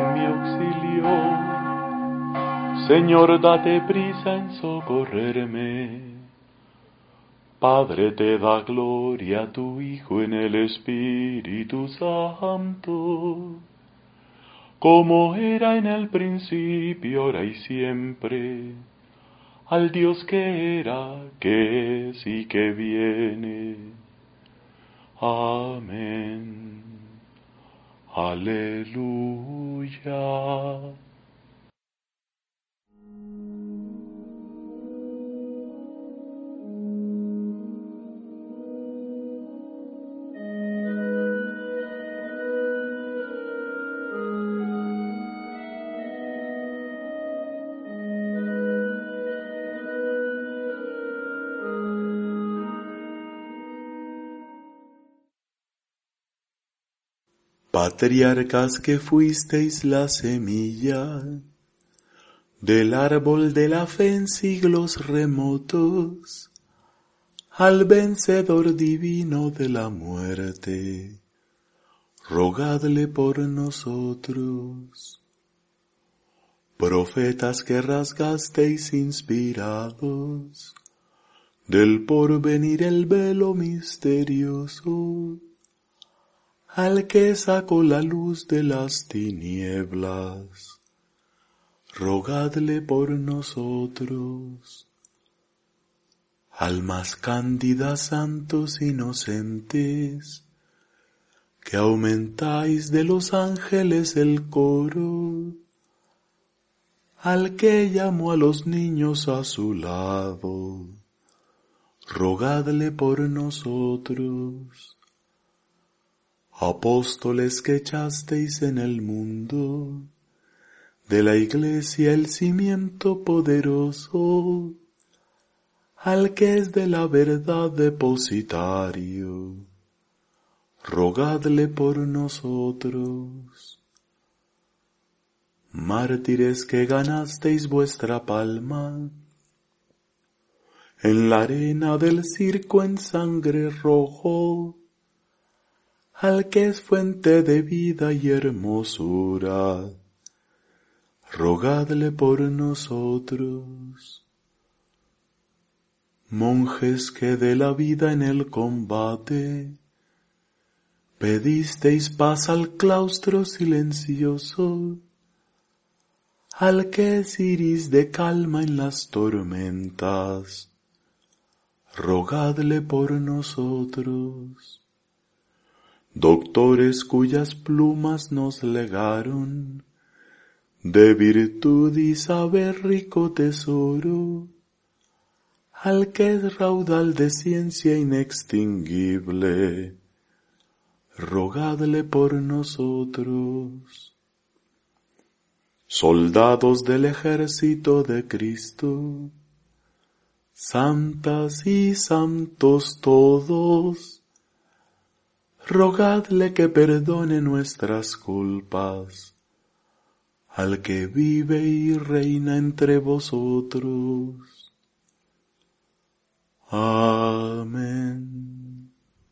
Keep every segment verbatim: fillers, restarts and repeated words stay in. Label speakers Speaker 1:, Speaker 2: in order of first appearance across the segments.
Speaker 1: en mi auxilio. Señor, date prisa en socorrerme. Padre, te da gloria a tu Hijo en el Espíritu Santo, como era en el principio, ahora y siempre, al Dios que era, que es y que viene. Amén. Aleluya. Patriarcas que fuisteis la semilla del árbol de la fe en siglos remotos, al vencedor divino de la muerte, rogadle por nosotros. Profetas que rasgasteis inspirados del porvenir el velo misterioso, al que sacó la luz de las tinieblas, rogadle por nosotros. Almas cándidas, santos inocentes, que aumentáis de los ángeles el coro, al que llamó a los niños a su lado, rogadle por nosotros. Apóstoles que echasteis en el mundo, de la Iglesia el cimiento poderoso, al que es de la verdad depositario, rogadle por nosotros. Mártires que ganasteis vuestra palma, en la arena del circo en sangre rojo, al que es fuente de vida y hermosura, rogadle por nosotros. Monjes que de la vida en el combate, pedisteis paz al claustro silencioso, al que es iris de calma en las tormentas, rogadle por nosotros. Doctores cuyas plumas nos legaron, de virtud y saber rico tesoro, al que es raudal de ciencia inextinguible, rogadle por nosotros. Soldados del ejército de Cristo, santas y santos todos, rogadle que perdone nuestras culpas, al que vive y reina entre vosotros. Amén.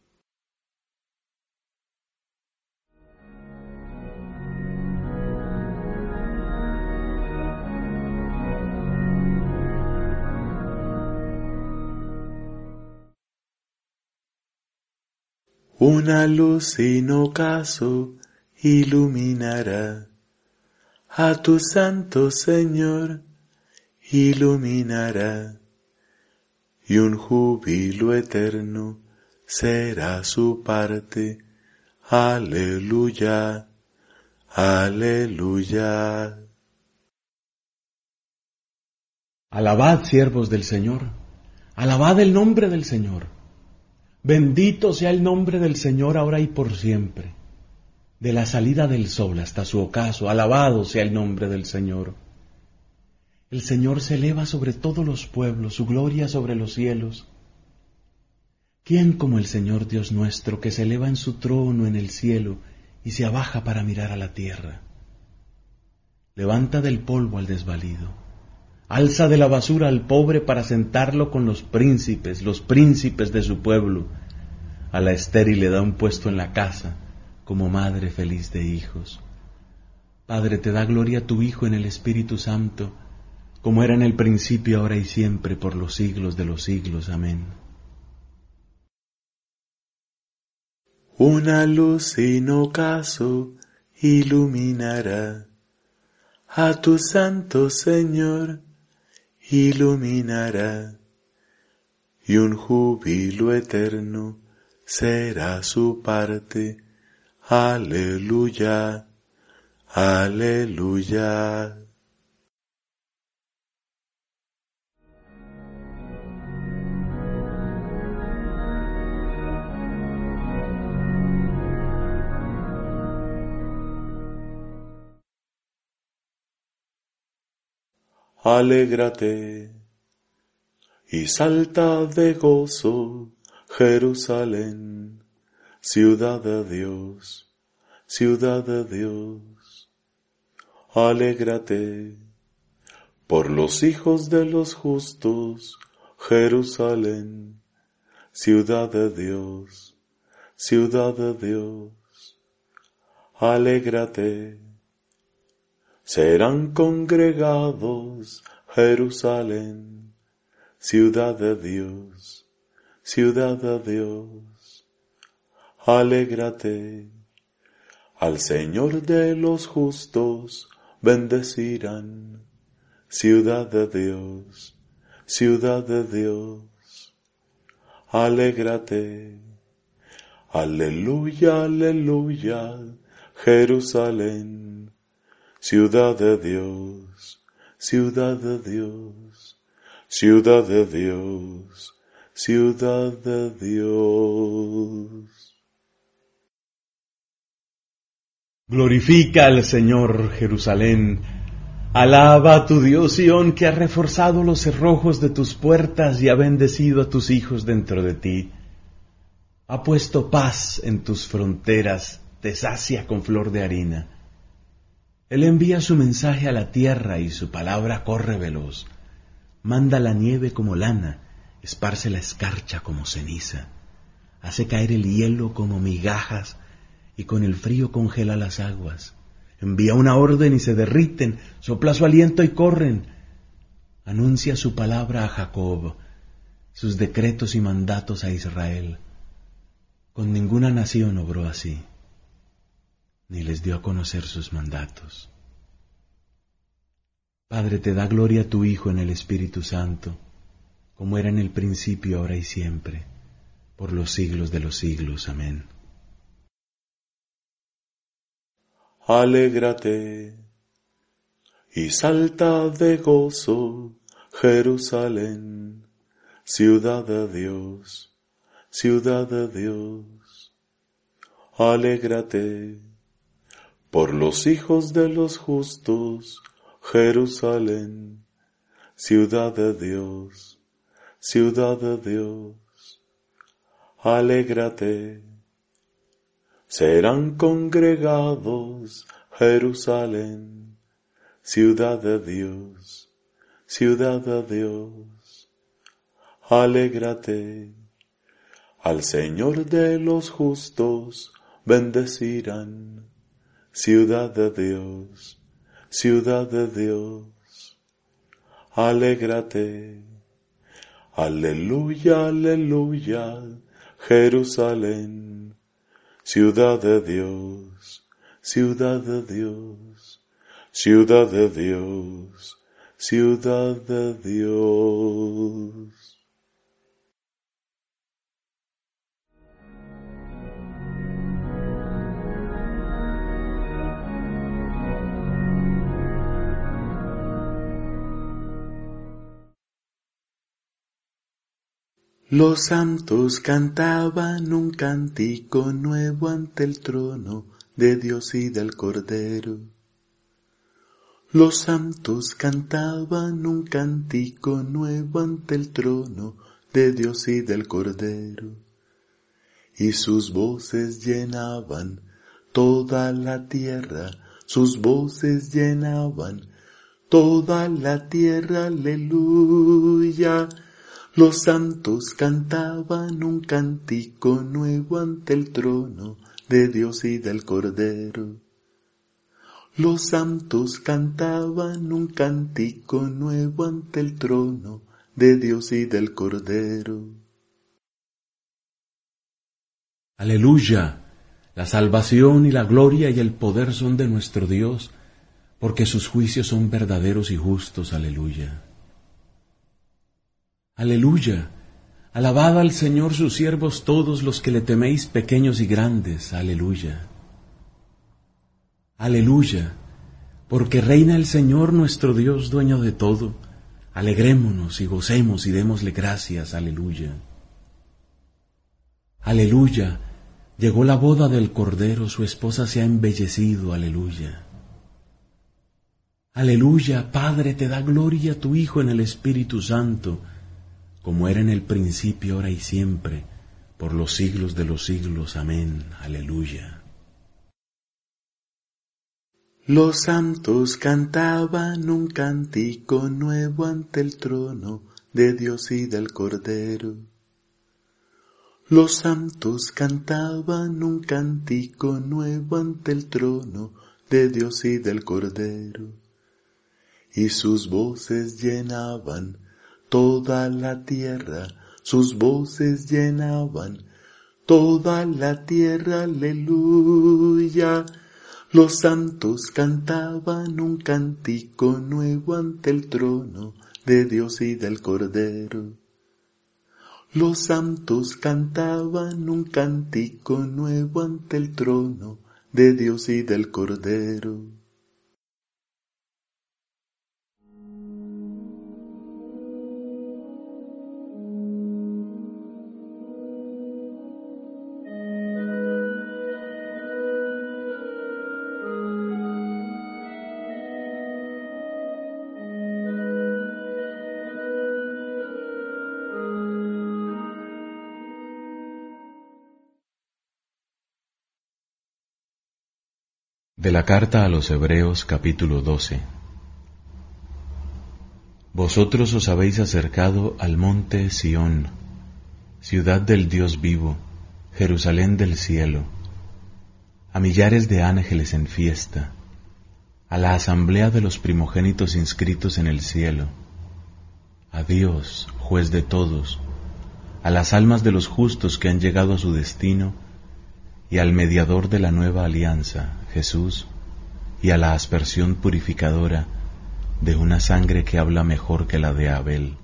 Speaker 1: Una luz sin ocaso iluminará a tu santo Señor, iluminará, y un júbilo eterno será su parte. Aleluya, aleluya.
Speaker 2: Alabad, siervos del Señor, alabad el nombre del Señor. Bendito sea el nombre del Señor ahora y por siempre. De la salida del sol hasta su ocaso, alabado sea el nombre del Señor. El Señor se eleva sobre todos los pueblos, su gloria sobre los cielos. ¿Quién como el Señor Dios nuestro, que se eleva en su trono en el cielo y se abaja para mirar a la tierra? Levanta del polvo al desvalido, alza de la basura al pobre para sentarlo con los príncipes, los príncipes de su pueblo. A la estéril le da un puesto en la casa, como madre feliz de hijos. Padre, te da gloria tu Hijo en el Espíritu Santo, como era en el principio, ahora y siempre, por los siglos de los siglos. Amén.
Speaker 1: Una luz sin ocaso iluminará a tu santo Señor, iluminará, y un júbilo eterno será su parte. Aleluya, aleluya. Alégrate y salta de gozo, Jerusalén, ciudad de Dios, ciudad de Dios. Alégrate por los hijos de los justos, Jerusalén, ciudad de Dios, ciudad de Dios. Alégrate, serán congregados, Jerusalén, ciudad de Dios, ciudad de Dios. Alégrate, al Señor de los justos bendecirán, ciudad de Dios, ciudad de Dios. Alégrate, aleluya, aleluya, Jerusalén, ciudad de Dios, ciudad de Dios, ciudad de Dios, ciudad de Dios.
Speaker 2: Glorifica al Señor, Jerusalén. Alaba a tu Dios, Sión, que ha reforzado los cerrojos de tus puertas y ha bendecido a tus hijos dentro de ti. Ha puesto paz en tus fronteras, te sacia con flor de harina. Él envía su mensaje a la tierra y su palabra corre veloz. Manda la nieve como lana, esparce la escarcha como ceniza. Hace caer el hielo como migajas y con el frío congela las aguas. Envía una orden y se derriten, sopla su aliento y corren. Anuncia su palabra a Jacob, sus decretos y mandatos a Israel. Con ninguna nación obró así, ni les dio a conocer sus mandatos. Padre, te da gloria a tu Hijo en el Espíritu Santo, como era en el principio, ahora y siempre, por los siglos de los siglos. Amén.
Speaker 1: Alégrate y salta de gozo, Jerusalén, ciudad de Dios, ciudad de Dios. Alégrate por los hijos de los justos, Jerusalén, ciudad de Dios, ciudad de Dios. Alégrate, serán congregados, Jerusalén, ciudad de Dios, ciudad de Dios. Alégrate, al Señor de los justos bendecirán, ciudad de Dios, ciudad de Dios. Alégrate, aleluya, aleluya, Jerusalén, ciudad de Dios, ciudad de Dios, ciudad de Dios, ciudad de Dios. Los santos cantaban un cántico nuevo ante el trono de Dios y del Cordero. Los santos cantaban un cántico nuevo ante el trono de Dios y del Cordero. Y sus voces llenaban toda la tierra, sus voces llenaban toda la tierra, aleluya. Los santos cantaban un cántico nuevo ante el trono de Dios y del Cordero. Los santos cantaban un cántico nuevo ante el trono de Dios y del Cordero.
Speaker 2: Aleluya, la salvación y la gloria y el poder son de nuestro Dios, porque sus juicios son verdaderos y justos. Aleluya. Aleluya, alabad al Señor sus siervos todos los que le teméis, pequeños y grandes. Aleluya. Aleluya, porque reina el Señor nuestro Dios, dueño de todo. Alegrémonos y gocemos y démosle gracias. Aleluya. Aleluya, llegó la boda del Cordero, su esposa se ha embellecido. Aleluya. Aleluya, Padre, te da gloria a tu Hijo en el Espíritu Santo, como era en el principio, ahora y siempre, por los siglos de los siglos. Amén. Aleluya.
Speaker 1: Los santos cantaban un cántico nuevo ante el trono de Dios y del Cordero. Los santos cantaban un cántico nuevo ante el trono de Dios y del Cordero. Y sus voces llenaban toda la tierra, sus voces llenaban toda la tierra. Aleluya. Los santos cantaban un cántico nuevo ante el trono de Dios y del Cordero. Los santos cantaban un cántico nuevo ante el trono de Dios y del Cordero.
Speaker 2: De la carta a los Hebreos, capítulo doce. Vosotros os habéis acercado al monte Sión, ciudad del Dios vivo, Jerusalén del cielo, a millares de ángeles en fiesta, a la asamblea de los primogénitos inscritos en el cielo, a Dios, juez de todos, a las almas de los justos que han llegado a su destino, y al mediador de la nueva alianza, Jesús, y a la aspersión purificadora de una sangre que habla mejor que la de Abel.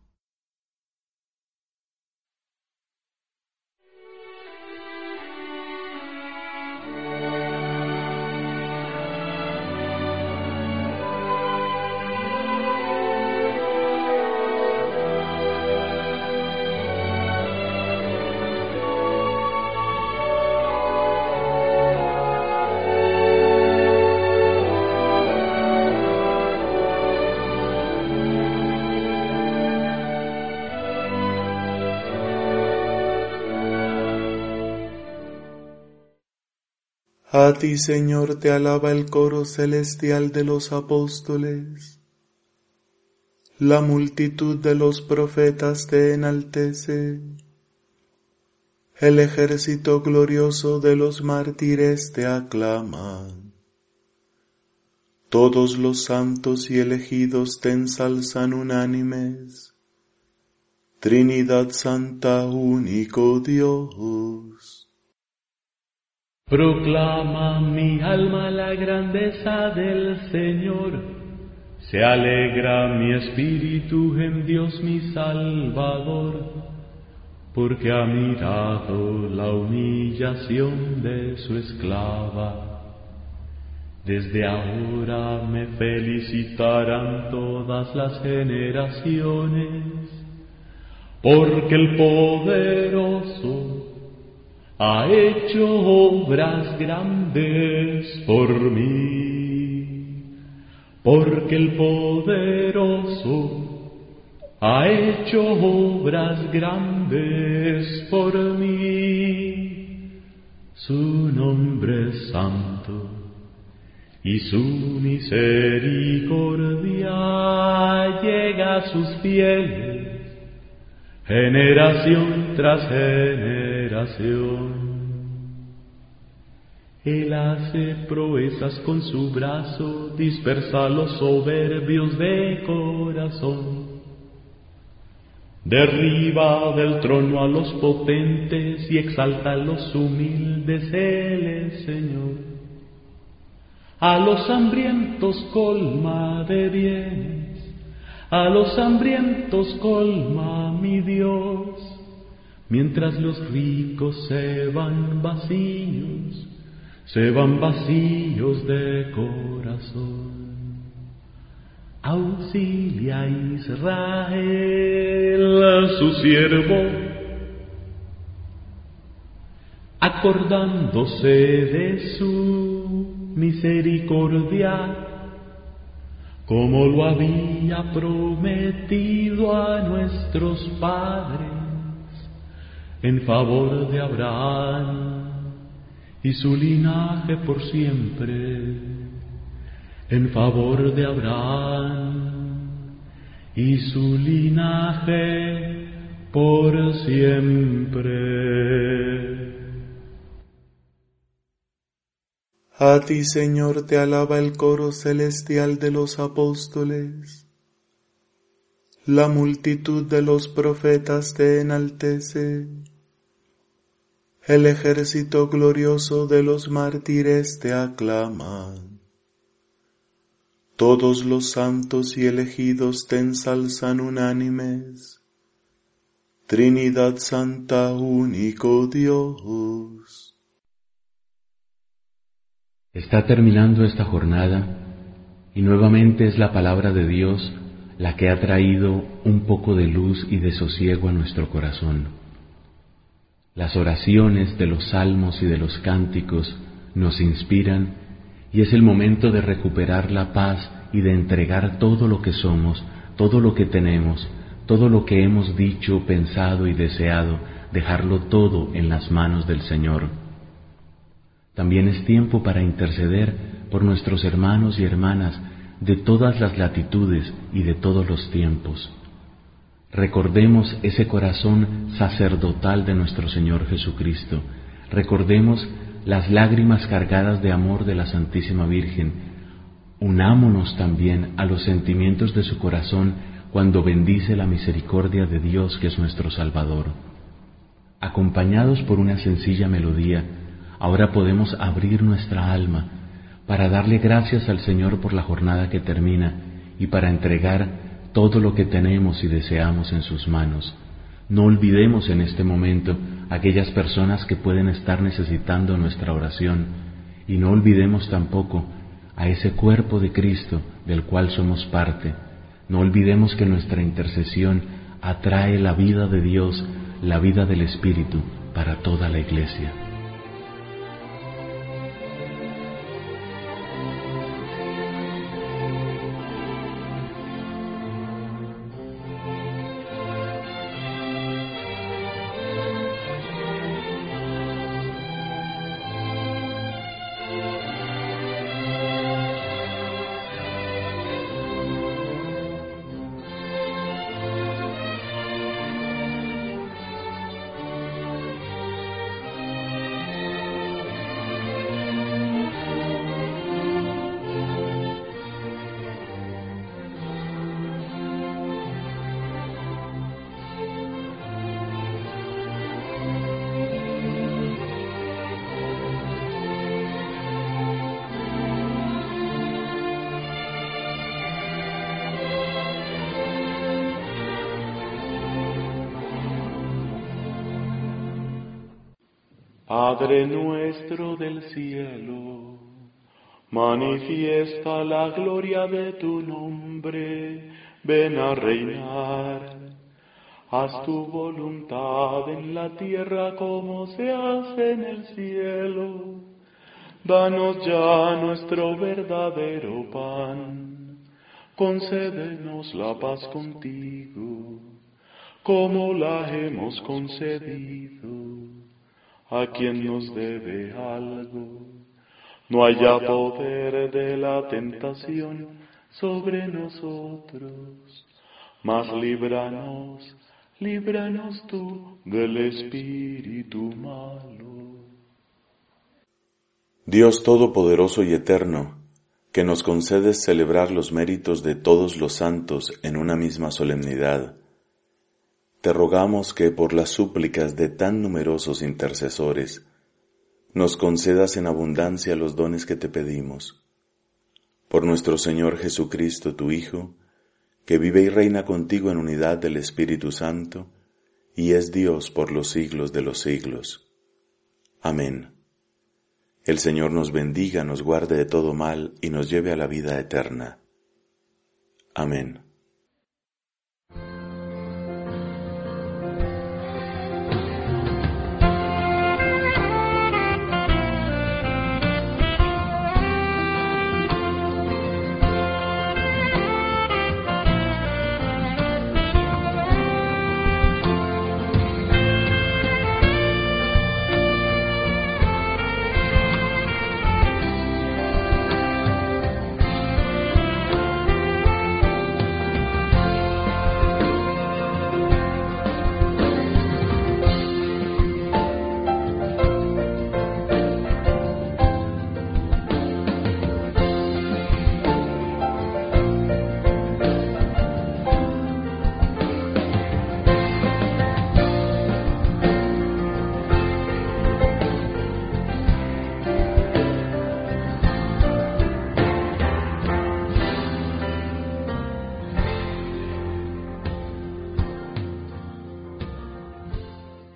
Speaker 1: A ti, Señor, te alaba el coro celestial de los apóstoles. La multitud de los profetas te enaltece. El ejército glorioso de los mártires te aclama. Todos los santos y elegidos te ensalzan unánimes. Trinidad Santa, único Dios.
Speaker 3: Proclama mi alma la grandeza del Señor, se alegra mi espíritu en Dios mi Salvador, porque ha mirado la humillación de su esclava. Desde ahora me felicitarán todas las generaciones, porque el poderoso ha hecho obras grandes por mí, porque el poderoso ha hecho obras grandes por mí. Su nombre es santo y su misericordia llega a sus fieles, generación tras generación. Él hace proezas con su brazo, dispersa a los soberbios de corazón. Derriba del trono a los potentes y exalta a los humildes, Él es Señor. A los hambrientos colma de bienes, a los hambrientos colma mi Dios, mientras los ricos se van vacíos, se van vacíos de corazón. Auxilia a Israel, a su siervo, acordándose de su misericordia, como lo había prometido a nuestros padres, en favor de Abraham y su linaje por siempre, en favor de Abraham y su linaje por siempre.
Speaker 4: A ti, Señor, te alaba el coro celestial de los apóstoles. La multitud de los profetas te enaltece. El ejército glorioso de los mártires te aclama. Todos los santos y elegidos te ensalzan unánimes. Trinidad Santa, único Dios.
Speaker 2: Está terminando esta jornada y nuevamente es la palabra de Dios la que ha traído un poco de luz y de sosiego a nuestro corazón. Las oraciones de los salmos y de los cánticos nos inspiran y es el momento de recuperar la paz y de entregar todo lo que somos, todo lo que tenemos, todo lo que hemos dicho, pensado y deseado, dejarlo todo en las manos del Señor. También es tiempo para interceder por nuestros hermanos y hermanas de todas las latitudes y de todos los tiempos. Recordemos ese corazón sacerdotal de nuestro Señor Jesucristo. Recordemos las lágrimas cargadas de amor de la Santísima Virgen. Unámonos también a los sentimientos de su corazón cuando bendice la misericordia de Dios, que es nuestro Salvador. Acompañados por una sencilla melodía, ahora podemos abrir nuestra alma para darle gracias al Señor por la jornada que termina y para entregar todo lo que tenemos y deseamos en sus manos. No olvidemos en este momento aquellas personas que pueden estar necesitando nuestra oración y no olvidemos tampoco a ese cuerpo de Cristo del cual somos parte. No olvidemos que nuestra intercesión atrae la vida de Dios, la vida del Espíritu para toda la Iglesia.
Speaker 1: Padre nuestro del cielo, manifiesta la gloria de tu nombre, ven a reinar. Haz tu voluntad en la tierra como se hace en el cielo. Danos ya nuestro verdadero pan, concédenos la paz contigo, como la hemos concedido a quien nos debe algo. No haya poder de la tentación sobre nosotros, mas líbranos, líbranos tú del espíritu malo. Dios Todopoderoso y Eterno, que nos concedes celebrar los méritos de todos los santos en una misma solemnidad, te rogamos que por las súplicas de tan numerosos intercesores, nos concedas en abundancia los dones que te pedimos. Por nuestro Señor Jesucristo, tu Hijo, que vive y reina contigo en unidad del Espíritu Santo, y es Dios por los siglos de los siglos. Amén. El Señor nos bendiga, nos guarde de todo mal y nos lleve a la vida eterna. Amén.